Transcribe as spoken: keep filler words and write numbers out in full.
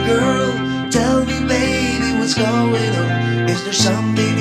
Girl, tell me baby what's going on. Is there something